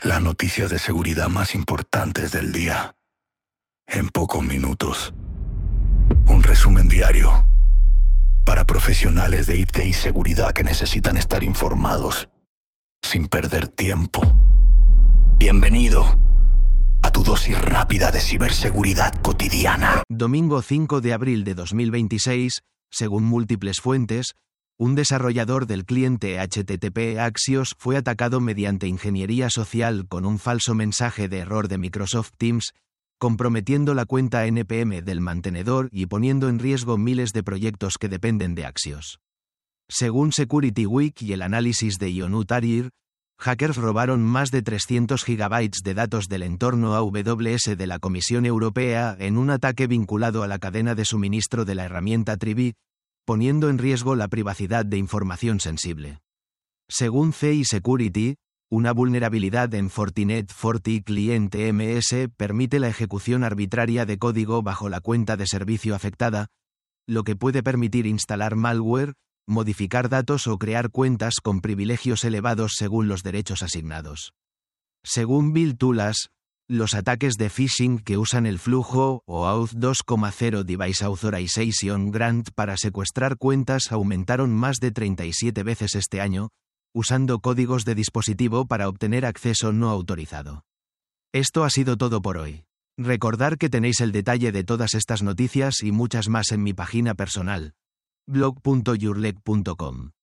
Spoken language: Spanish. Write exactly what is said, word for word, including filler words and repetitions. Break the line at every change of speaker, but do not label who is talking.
Las noticias de seguridad más importantes del día. En pocos minutos. Un resumen diario. Para profesionales de I T y seguridad que necesitan estar informados. Sin perder tiempo. Bienvenido a tu dosis rápida de ciberseguridad cotidiana.
Domingo cinco de abril de dos mil veintiséis, según múltiples fuentes, un desarrollador del cliente H T T P Axios fue atacado mediante ingeniería social con un falso mensaje de error de Microsoft Teams, comprometiendo la cuenta N P M del mantenedor y poniendo en riesgo miles de proyectos que dependen de Axios. Según Security Week y el análisis de Yonu Tahrir, hackers robaron más de trescientos gigabytes de datos del entorno A W S de la Comisión Europea en un ataque vinculado a la cadena de suministro de la herramienta Trivy, poniendo en riesgo la privacidad de información sensible. Según C I Security, una vulnerabilidad en Fortinet Forti Client E M S permite la ejecución arbitraria de código bajo la cuenta de servicio afectada, lo que puede permitir instalar malware, modificar datos o crear cuentas con privilegios elevados según los derechos asignados. Según Bill Tulas, los ataques de phishing que usan el flujo o Auth dos punto cero Device Authorization Grant para secuestrar cuentas aumentaron más de treinta y siete veces este año, usando códigos de dispositivo para obtener acceso no autorizado. Esto ha sido todo por hoy. Recordad que tenéis el detalle de todas estas noticias y muchas más en mi página personal, blog punto yourleg punto com.